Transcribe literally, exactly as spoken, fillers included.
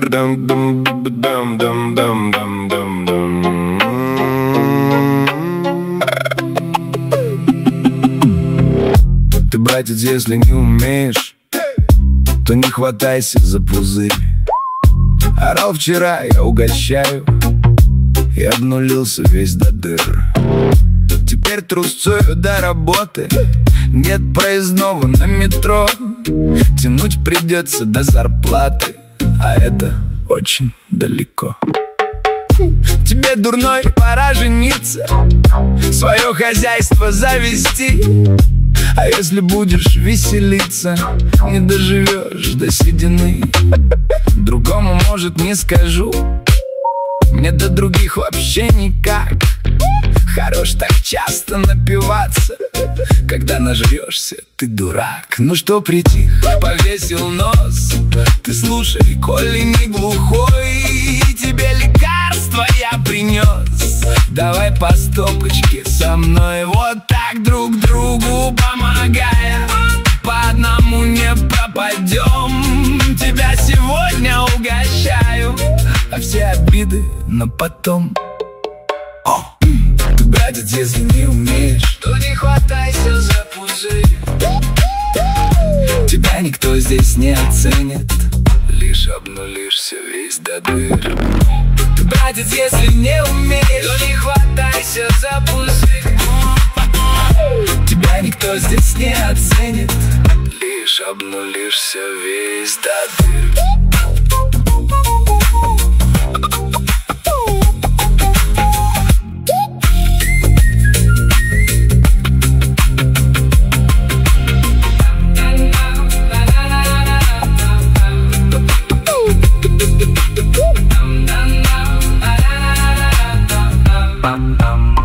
Ты, братец, если не умеешь, то не хватайся за пузырь. Орал вчера, я угощаю, и обнулился весь до дыр. Теперь трусцою до работы, нет проездного на метро. Тянуть придется до зарплаты, а это очень далеко. Тебе, дурной, пора жениться, свое хозяйство завести. А если будешь веселиться, не доживешь до седины. Другому, может, не скажу, мне до других вообще никак. Хорош так часто напиваться, когда нажрешься, ты дурак. Ну что притих, повесил нос, ты слушай, коли не глухой, тебе лекарство я принес. Давай по стопочке со мной, вот так друг другу помогая. По одному не пропадем, тебя сегодня угощаю, а все обиды на потом. О! Ты, братец, если не умеешь, то не хватайся за пузырь. Тебя никто здесь не оценит, лишь обнулишься весь до дыр. Ты, братец, если не умеешь, то не хватайся за пузырь. Тебя никто здесь не оценит, лишь обнулишься весь до дыр. Bam bam.